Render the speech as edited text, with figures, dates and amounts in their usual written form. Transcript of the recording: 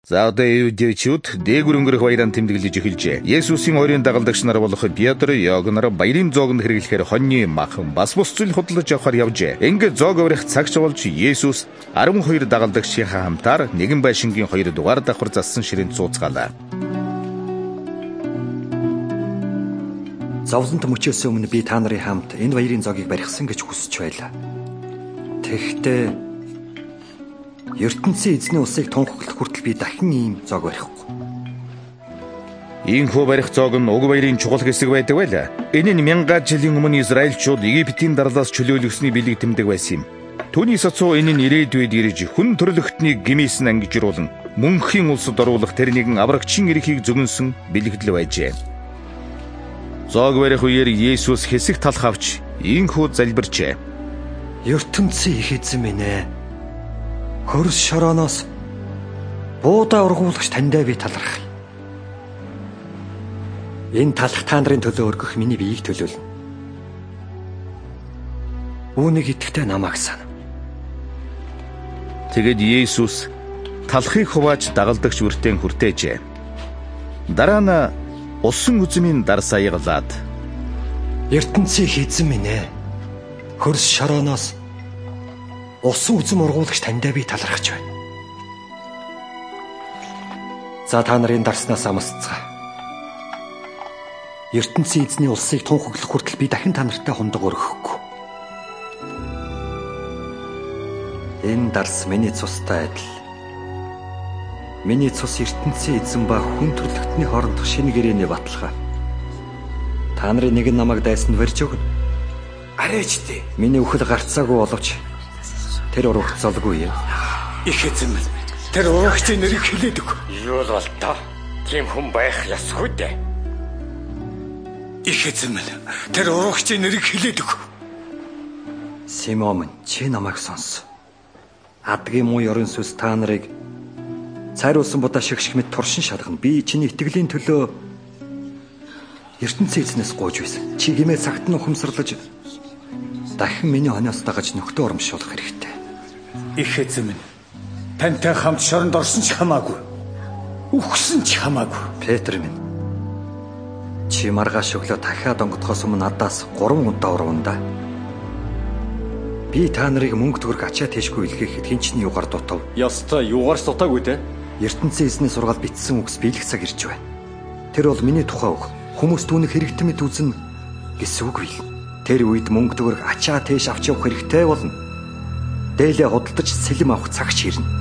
За одоо евдейчүүд дээгүр өнгөрөх баяраар тэмдэглэж эхэлжээ. Есүсийн ойрын дагалдагч нар болох Петр, Иоганн баярын зоогонд хэрэглэхээр хоньны махан бас бус зүйл худалдаж авахар явжээ. Ингээд зоог аврах цагч болж Есүс 12 дагалдагчийнхаа хамтаар нэгэн байшингийн 2 дугаар давхар зассан ширээнд сууцгаалаа. Зовлонт мөчөөс өмнө би та нарын хамт энэ баярын зоогийг барихсан гэж хүсэж байлаа. Тэгэхдээ ертөнцийн эзний улсыг тунхаглах хүртэл би дахин ийм зоог барихгүй. Ийхүү барих зоог нь уг баярын чухал хэсэг байдаг байлаа. Энэ нь 1000 жилийн өмнө Израильчууд Египтийн дарлаас чөлөөлөгсний бэлэг тэмдэг байсан юм. Түүний сацуу энэ нь ирээдүйд ирж хүн төрлөختнийг гимээсэн ангижруулан мөнхийн улсад оруулах тэр нэгэн аврагчийн эрхийг зөгнсөн бэлэгдэл байжээ. Зоог барих үеэр Есүс хэсэг талх авч ийхүү залбирчээ. ертөнцийн их эзэн минь ээ. Хөрс шорооноос буудаа ургуулагч таньдаа би талархъя. Энэ талх та нарын төлөө өргөх миний биеийг төлөөлнө. Үүнийг итгэхдээ намайг сана. Тэгэд Есүс талхыг хувааж дагалдагч үртэн хүртээжээ. Дараа нь усан үзмийн дар саягалаад ертөнцийн их эзэн минь ээ. Хөрс шорооноос усан үзм ургуулагч таньдаа би талархаж байна. За та нарын дарснаас амсцгаа. ертөнцийн эзний улсыг тунхаглах хүртэл би дахин та нартай хундаг өргөхгүй. Энэ дарс миний цустай адил. Миний цус ертөнцийн эзэн ба хүн төрлөختний хоорондох шинэ гэрээний баталгаа. Та нарын нэг нь намайг дайсанд барьж өгнө. Арайч дээ. Миний үхэл гарцаагүй боловч тэр урагт золгүй юм. Их эзэн минь, тэр урагчийн нэрийг хэлээд өг. Юу л бол тоо. Тийм хүн байх ёсгүй дээ. Их эзэн минь, тэр урагчийн нэрийг хэлээд өг. Симон, чи намайг сонс. Адгийн муу ёрын сүс та нарыг цайруулсан будаа шигшг мэт туршин шалгана. Би чиний итгэлийн төлөө ертөнцийн эзнээс гуйж байсан. Чи гимээ цагт нь ухамсарлаж дахин миний хоньоос дагаж нөхдөө урамшуулах хэрэгтэй. Их эзэн минь, тантай хамт шоронд орсон ч хамаагүй. Үхсэн ч хамаагүй. Петр минь. Чи маргааш өглөө дахиад онгодохоос өмнө надаас 3 удаа урвана да. Би та нарыг мөнгө төгрөг ачаа тийшгүй илгээхэд хинчний югаар дутав. Ёстой югаарч дутаагүй те. ертөнцийн эзний сургаал бичсэн үгс биелэх цаг ирж байна. Тэр бол миний тухай үг. Хүмүүс түүнийг хэрэгтэй мэт үзнэ гэсэн үг бил. Тэр үед мөнгө төгрөг ачаа тийш авч явах хэрэгтэй болно. Дээлээ худалдаж сэлэм авах цаг ч ирнэ.